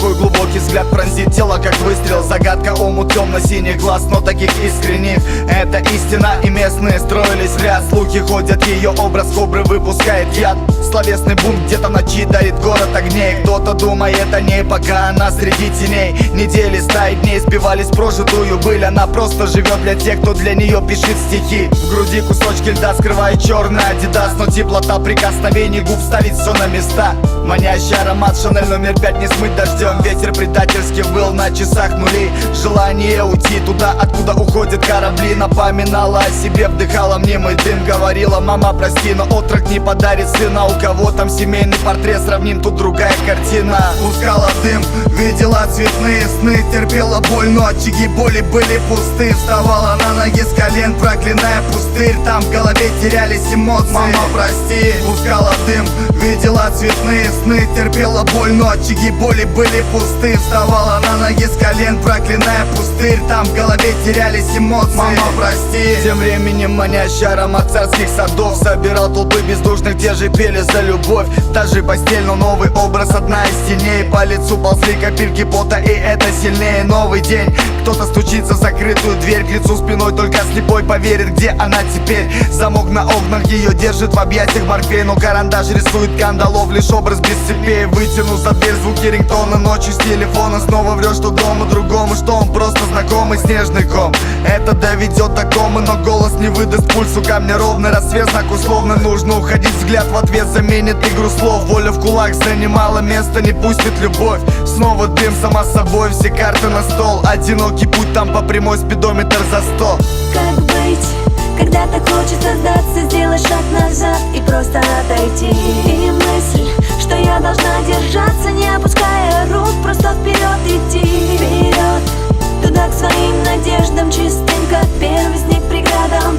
Такой глубокий взгляд пронзит тело, как выстрел. Загадка, омут темно-синих глаз, но таких искренних. Это истина, и местные строились в ряд. Слухи ходят, ее образ кобры выпускает яд. Словесный бунт где-то в ночи дарит город огней. Кто-то думает о ней, пока она среди теней. Недели, стаи дней сбивались в прожитую быль. Она просто живет для тех, кто для нее пишет стихи. В груди кусочки льда скрывает черный адидас, но теплота прикосновений губ ставит все на места. Манящий аромат Шанель номер 5 не смыть дождем. Ветер предательски выл на часах нули. Желание уйти туда, откуда уходят корабли. Напоминала о себе, вдыхала мнимый дым. Говорила: мама, прости, но отрок не подарит сына. У кого там семейный портрет, сравним, тут другая картина. Пускала дым, видела цветные сны. Терпела боль, но очаги боли были пусты. Вставала на ноги с колен, проклиная пустырь. Там в голове терялись эмоции. Мама, прости. Пускала дым, видела цветные сны. Терпела боль, но очаги боли были пусты. Вставала на ноги с колен, проклиная пустырь. Там в голове терялись эмоции. Мама, прости. Тем временем манящий аромат царских садов собирал толпы бездушных, те же пели за любовь. Та же постель, но новый образ, одна из теней. По лицу ползли капельки пота, и это сильнее. Новый день, кто-то стучится в закрытую дверь. К лицу спиной только слепой поверит, где она теперь. Замок на окнах ее держит в объятиях Морфей, но карандаш рисует кандалов, лишь образ без цепей. Вытяну за дверь звуки рингтона, ночью с телефона. Снова врет, что дома другому, что он просто знакомый снежный ком. Это доведет до комы, но голос не выдаст пульсу камня ровный. Рассвет, знак условно, нужно уходить. Взгляд в ответ заменит игру слов. Воля в кулак занимала место, не пустит любовь. Снова дым, сама собой, все карты на стол. Одинокий путь, там по прямой спидометр за 100. Как быть, когда так хочется сдаться, сделать шаг назад и просто отойти. И мысль, что я должна держаться, не опуская рук, просто вперед идти. Вперед, туда к своим надеждам, чистым, как первый снег, преградам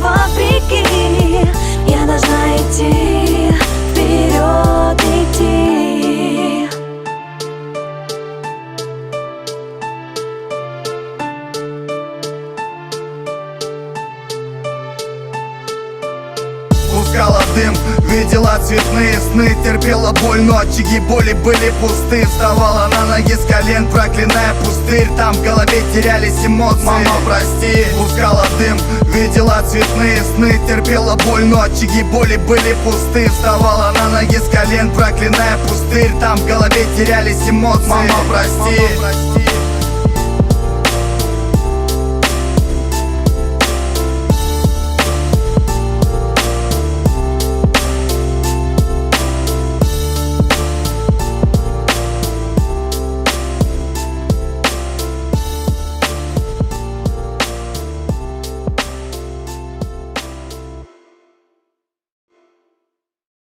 вопреки. Я должна идти, вперед идти. Пускала дым, видела цветные сны. Терпела боль, но очаги боли были пусты. Вставала на ноги с колен, проклиная пустырь. Там в голове терялись эмоции. Мама, прости. Пускала дым, видела цветные сны. Терпела боль, но очаги боли были пусты. Вставала на ноги с колен, проклиная пустырь. Там в голове терялись эмоции. Мама, прости.